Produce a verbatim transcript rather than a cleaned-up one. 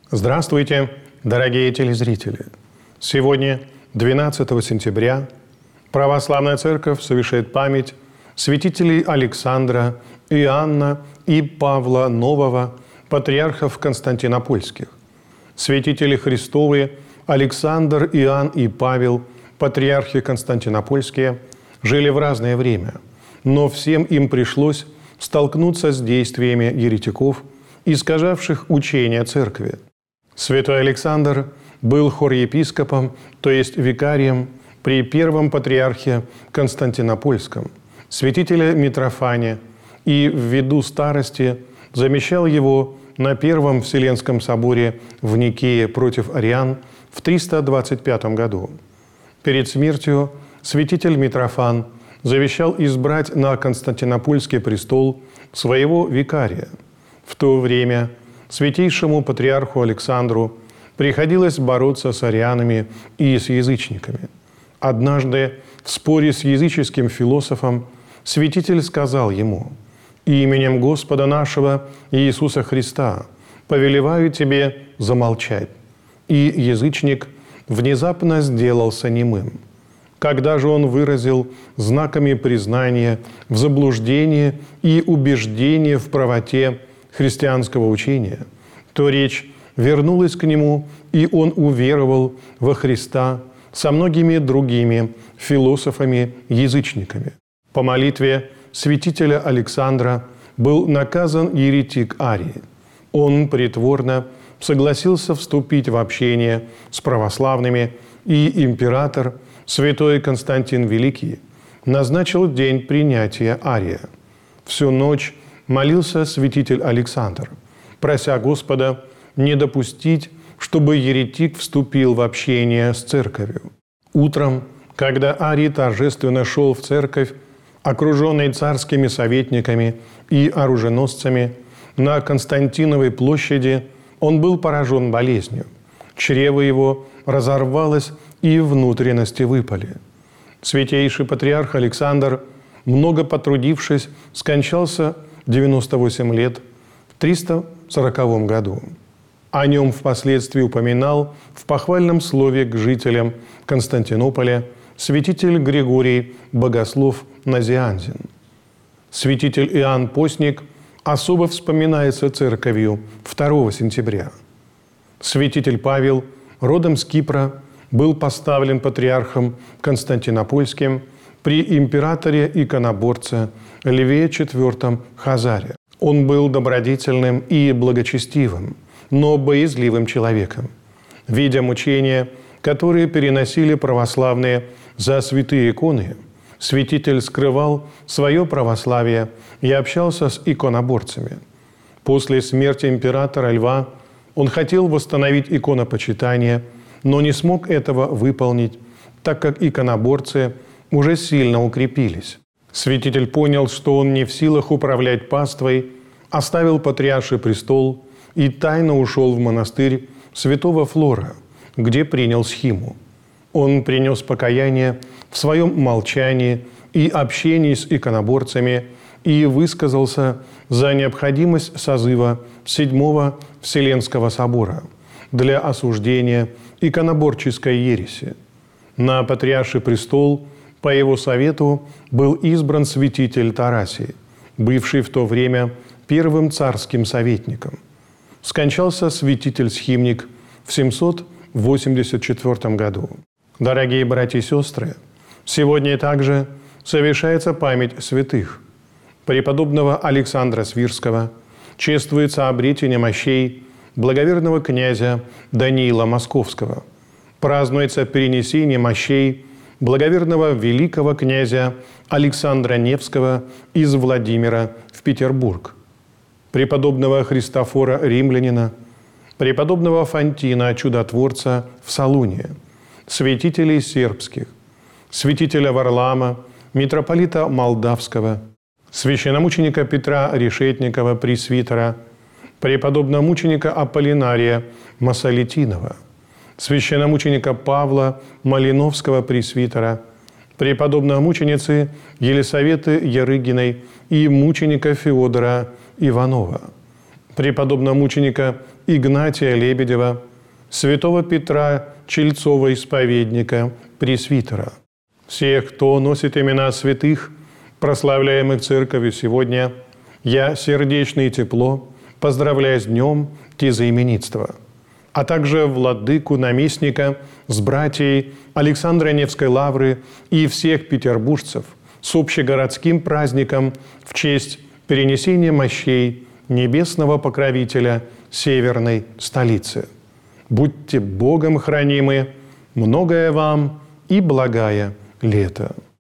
Здравствуйте, дорогие телезрители! Сегодня, двенадцатого сентября, Православная Церковь совершает память святителей Александра, Иоанна и Павла Нового, патриархов Константинопольских. Святители Христовы Александр, Иоанн и Павел, патриархи Константинопольские, жили в разное время, но всем им пришлось столкнуться с действиями еретиков, искажавших учение Церкви. Святой Александр был хорепископом, то есть викарием, при первом патриархе Константинопольском, святителя Митрофане, и ввиду старости замещал его на Первом Вселенском соборе в Никее против ариан в триста двадцать пятом году. Перед смертью святитель Митрофан завещал избрать на Константинопольский престол своего викария. В то время святейшему патриарху Александру приходилось бороться с арианами и с язычниками. Однажды в споре с языческим философом святитель сказал ему: «Именем Господа нашего Иисуса Христа повелеваю тебе замолчать». И язычник внезапно сделался немым. Когда же он выразил знаками признания в заблуждении и убеждении в правоте христианского учения, то речь вернулась к нему, и он уверовал во Христа со многими другими философами-язычниками. По молитве святителя Александра был наказан еретик Арий. Он притворно согласился вступить в общение с православными, и император, святой Константин Великий, назначил день принятия Ария. Всю ночь молился святитель Александр, прося Господа не допустить, чтобы еретик вступил в общение с церковью. Утром, когда Арий торжественно шел в церковь, окруженный царскими советниками и оруженосцами, на Константиновой площади он был поражен болезнью. Чрево его разорвалось, и внутренности выпали. Святейший патриарх Александр, много потрудившись, скончался в девяносто восемь лет в триста сороковом году. О нем впоследствии упоминал в похвальном слове к жителям Константинополя святитель Григорий Богослов Назианзин. Святитель Иоанн Постник особо вспоминается церковью второго сентября. Святитель Павел, родом с Кипра, был поставлен патриархом Константинопольским при императоре-иконоборце Льве четвёртом Хазаре. Он был добродетельным и благочестивым, но боязливым человеком. Видя мучения, которые переносили православные за святые иконы, святитель скрывал свое православие и общался с иконоборцами. После смерти императора Льва он хотел восстановить иконопочитание, но не смог этого выполнить, так как иконоборцы уже сильно укрепились. Святитель понял, что он не в силах управлять паствой, оставил патриарший престол и тайно ушел в монастырь святого Флора, где принял схиму. Он принес покаяние в своем молчании и общении с иконоборцами и высказался за необходимость созыва Седьмого Вселенского собора для осуждения иконоборческой ереси. На патриарший престол по его совету был избран святитель Тарасий, бывший в то время первым царским советником. Скончался святитель-схимник в семьсот восемьдесят четвёртом году. Дорогие братья и сестры, сегодня также совершается память святых. Преподобного Александра Свирского чествуется обретение мощей благоверного князя Даниила Московского. Празднуется перенесение мощей благоверного великого князя Александра Невского из Владимира в Петербург, преподобного Христофора Римлянина, преподобного Фантина Чудотворца в Солуне, святителей сербских, святителя Варлаама, митрополита Молдавского, священномученика Петра Решетникова, пресвитера, преподобномученика Аполлинария Масолитинова, священномученика Павла Малиновского, пресвитера, преподобномученицы Елисаветы Ярыгиной и мученика Феодора Иванова, преподобномученика Игнатия Лебедева, святого Петра Чельцова, исповедника, пресвитера. Всех, кто носит имена святых, прославляемых Церковью сегодня, я сердечно и тепло поздравляю с днем тезаименитства, а также владыку, наместника с братьей Александра Невской лавры и всех петербуржцев с общегородским праздником в честь перенесения мощей небесного покровителя северной столицы. Будьте Богом хранимы, многое вам и благая лето.